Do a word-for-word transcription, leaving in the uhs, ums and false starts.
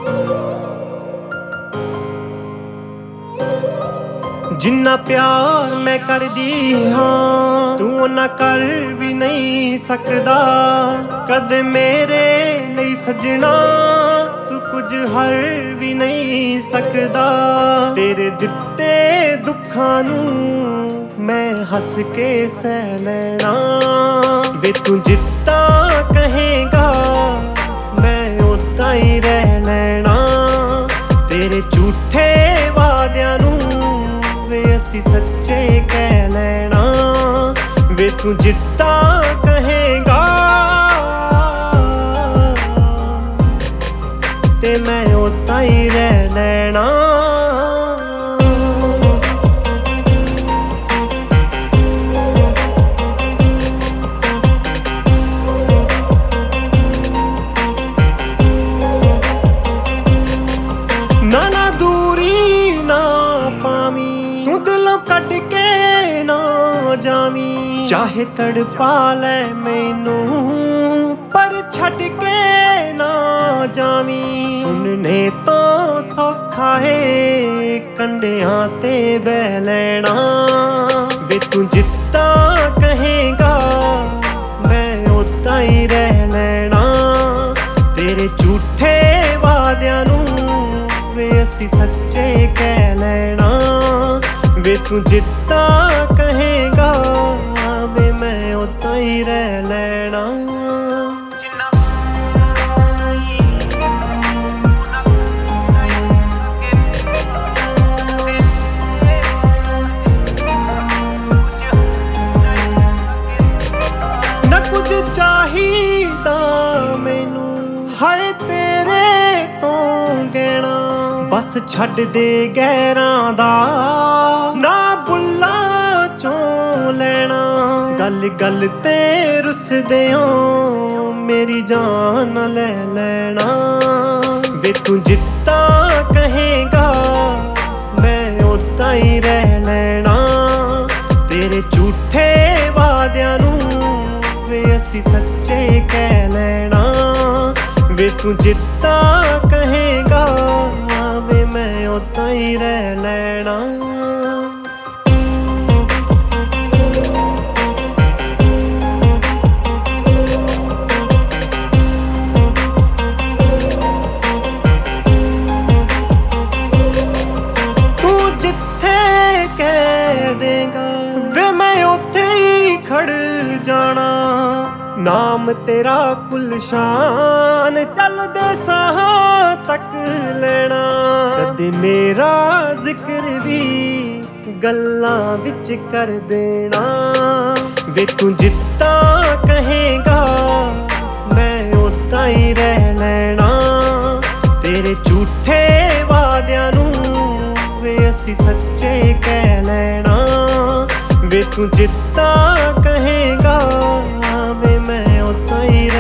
जिन्ना प्यार मैं करदी हाँ तू उन्ना कर भी नहीं सकदा। कदे मेरे लिए सजना तू कुछ हर भी नहीं सकदा। तेरे दिते दुखां नू मैं हस के सह लेना। वे तू जिद्दा कहेगा मैं उदा ही रह लेना। तेरे झूठे वादियां नू वे असी सच्चे कह लेना। वे तू जिद्दा कहेगा ते मैं उदा ही रह लेना। ना ना दूरी ना पावी तू दिलों कट के ना जावी। चाहे तड़पा ले मैनू पर छड़ के ना जावी। सुनने तो सौखा है कंडियां ते बह लेना। वे तू जिद्दा कहेगा मैं उदा ही रह लेना। तेरे झूठे वादियां नू वे असी सच्चे कह लेना। वे तू जिद्दा कहेगा वे मैं उदा ही रह लेना। ना कुछ चाहिदा मैनू हाय तेरे तो गहना। बस छड़ दे गैरां दा ना बुल्लां चों लैना। गल गल ते रुसदे हो मेरी जान ले लेना। वे तू जिद्दा कहेगा मैं उदा ही रह लेना। तेरे झूठे वादियां नू वे असी सच्चे कह लेना। वे तू जिद्दा कहेगा वे मैं उदा ही रह लेना। तू जिथे कह देगा वे मैं उथे ही खड़ जाना। नाम तेरा गुलशान चलदे साहां तक लेना। कदे मेरा जिक्र भी गल्लां विच कर देना। वे तू जिद्दा कहेगा मैं उदा ही रह लेना। तेरे झूठे वादियां नू वे असी सच्चे कह लेना। वे तू जिद्दा कहेगा वे मैं उदा ही